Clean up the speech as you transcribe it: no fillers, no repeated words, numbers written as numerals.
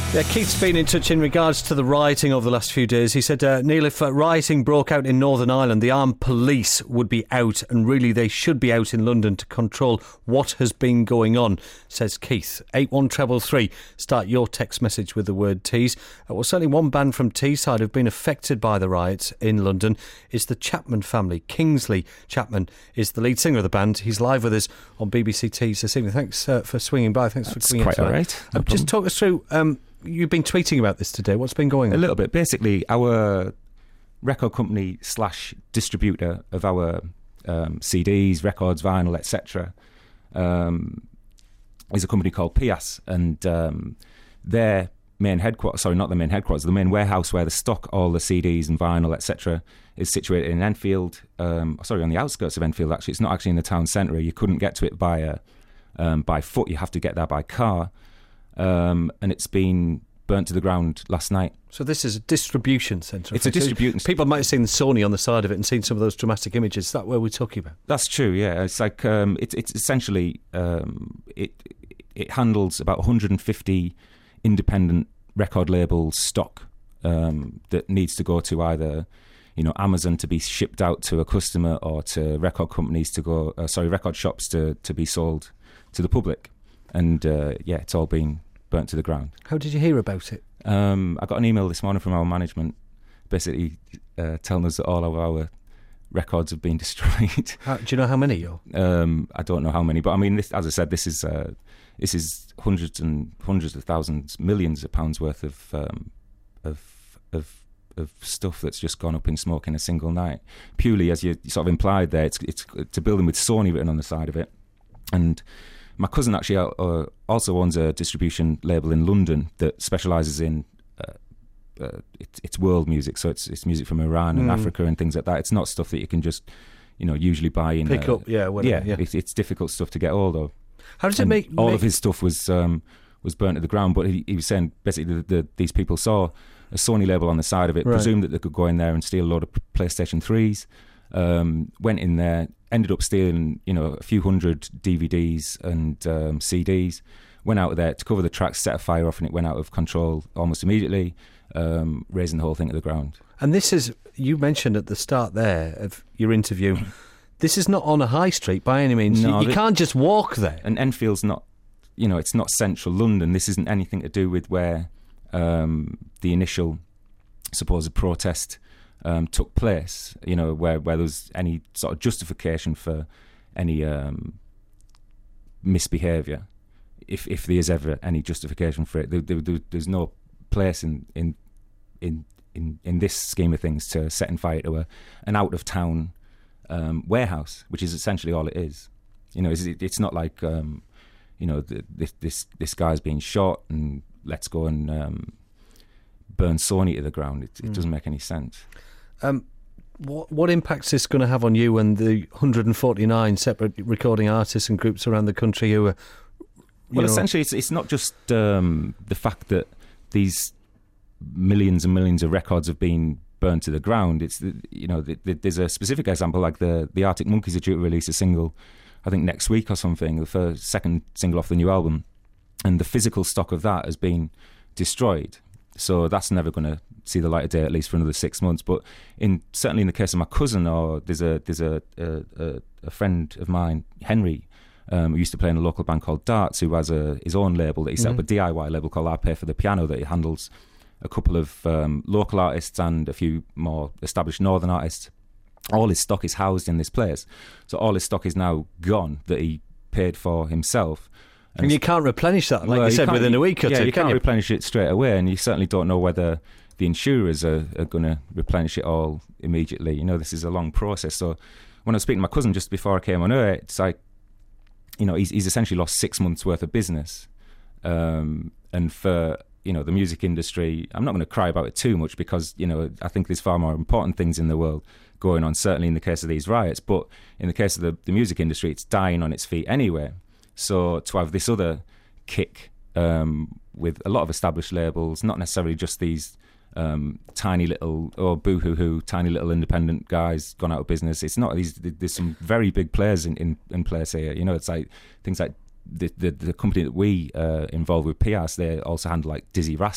Yeah, Keith's been in touch in regards to the rioting over the last few days. He said, Neil, if rioting broke out in Northern Ireland, the armed police would be out, and really they should be out in London to control what has been going on, says Keith. 81333. Start your text message with the word Tees. Well, certainly one band from Teesside who've been affected by the riots in London is the Chapman family. Kingsley Chapman is the lead singer of the band. He's live with us on BBC Tees this evening. Thanks for swinging by. Thanks for swinging in. Quite all right. Just talk us through... you've been tweeting about this today. What's been going on? A little bit. Basically, our record company / distributor of our CDs, records, vinyl, etc. Is a company called Pias, and their main headquarters, sorry, not the main headquarters, the main warehouse where they stock all the CDs and vinyl, etc., is situated in Enfield, on the outskirts of Enfield, actually. It's not actually in the town centre. You couldn't get to it by foot. You have to get there by car. And it's been burnt to the ground last night. So this is a distribution centre. It's a distribution. People might have seen the Sony on the side of it and seen some of those dramatic images. Is that what we're talking about? That's true. Yeah, it's like it's essentially it handles about 150 independent record label stock that needs to go to either Amazon to be shipped out to a customer or to record companies to go record shops to be sold to the public. And it's all been burnt to the ground. How did you hear about it? I got an email this morning from our management basically telling us that all of our records have been destroyed. Do you know how many? I don't know how many, but I mean, as I said, this is hundreds and hundreds of thousands, millions of pounds worth of stuff that's just gone up in smoke in a single night. Purely, as you sort of implied there, it's a building with Sony written on the side of it. And my cousin actually also owns a distribution label in London that specialises in it's world music, so it's music from Iran and Africa and things like that. It's not stuff that you can just usually buy in pick up. It's difficult stuff to get hold of. How does it make all of his stuff was burnt to the ground? But he was saying basically these people saw a Sony label on the side of it, presumed that they could go in there and steal a load of PlayStation 3s. Went in there, ended up stealing a few hundred DVDs and CDs, went out of there to cover the tracks, set a fire off, and it went out of control almost immediately, raising the whole thing to the ground. And this is, you mentioned at the start there of your interview, this is not on a high street by any means. No, you can't just walk there. And Enfield's not, it's not central London. This isn't anything to do with where the initial supposed protest took place, where there was any sort of justification for any misbehaviour, if there is ever any justification for it. There's no place in this scheme of things to setting fire to an out of town warehouse, which is essentially all it is. It's not like this guy's being shot and let's go and burn Sony to the ground. It doesn't make any sense. What impact is this going to have on you and the 149 separate recording artists and groups around the country who are... essentially, it's not just the fact that these millions and millions of records have been burned to the ground. It's there's a specific example, like the Arctic Monkeys are due to release a single, I think next week or something, the second single off the new album, and the physical stock of that has been destroyed. So that's never going to see the light of day, at least for another 6 months. But certainly in the case of my cousin, or there's a friend of mine, Henry, who used to play in a local band called Darts, who has his own label that he set up, a DIY label called I Pay for the Piano, that he handles a couple of local artists and a few more established northern artists. All his stock is housed in this place. So all his stock is now gone that he paid for himself. And you can't replenish that, like you said, within a week or two. You can't replenish it straight away, and you certainly don't know whether the insurers are going to replenish it all immediately. This is a long process. So when I was speaking to my cousin just before I came on air, it's like, he's essentially lost 6 months' worth of business. And for, the music industry, I'm not going to cry about it too much because, I think there's far more important things in the world going on, certainly in the case of these riots. But in the case of the music industry, it's dying on its feet anyway. So to have this other kick with a lot of established labels, not necessarily just these tiny little, boo-hoo-hoo, tiny little independent guys gone out of business. It's not these. There's some very big players in place here. It's like things like the company that we involved with Pias. They also handle like Dizzy Rascal